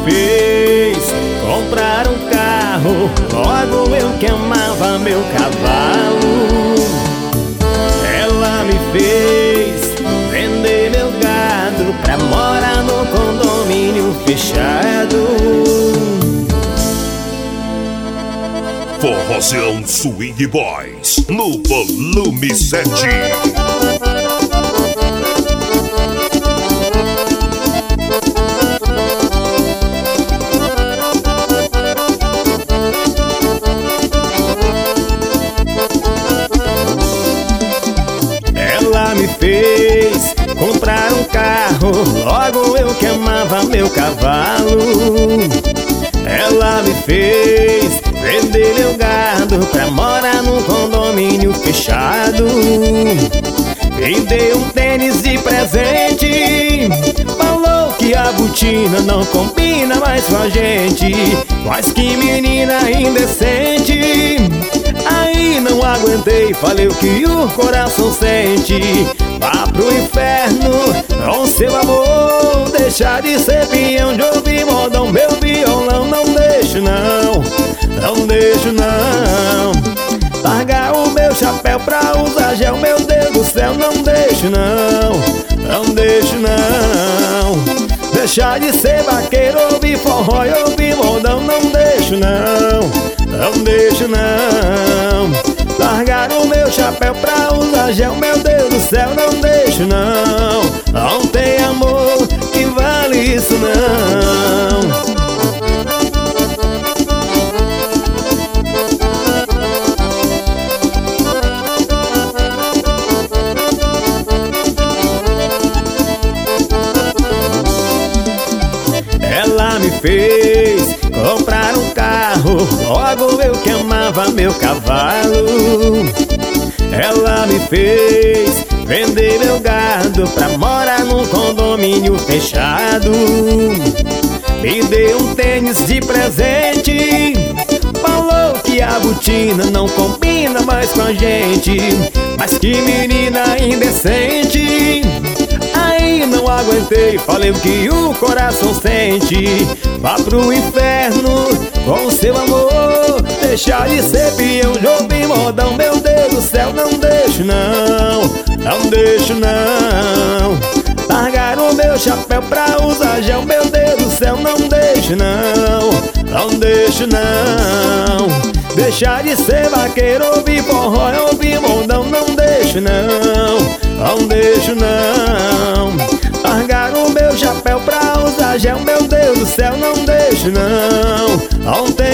fez comprar um carro, logo eu que amava meu cavalo. Ela me fez vender meu gado pra morar no condomínio fechado. Forrozão Swing Boys no volume 7. Ela me fez comprar um carro, logo eu que amava meu cavalo. Ela me fez vender meu gado pra morar num condomínio fechado. Me deu um tênis de presente, falou que a botina não combina mais com a gente. Mas que menina indecente, aí não aguentei, falei o que o coração sente. Vá pro inferno com seu amor, deixar de ser peão de ouvir modão. Meu violão não deixo não, não deixo não. Largar o meu chapéu pra usar gel, meu Deus do céu, não deixo não, não deixo não. Deixar de ser vaqueiro, ouvir forró e ouvir modão, não deixo não, não deixo não. Largar o meu chapéu pra usar gel, meu Deus do céu, não deixo não. Não tem amor que vale isso não. Ela me fez comprar um carro, logo eu que amava meu cavalo. Ela me fez vender meu gado pra morar num condomínio fechado. Me deu um tênis de presente, falou que a botina não combina mais com a gente. Mas que menina indecente, aí não aguentei, falei o que o coração sente. Vá pro inferno com seu amor, deixar de ser peão de ouvir modão. Meu Deus do céu, não deixo não, não deixo não. Largar o meu chapéu pra usar gel, meu Deus do céu, não deixo não, não deixo não. Deixar de ser vaqueiro, ouvir forró e ouvir modão, não deixo não, não deixo não. Largar o meu chapéu pra usar gel, meu Deus do céu, não deixo não, não tem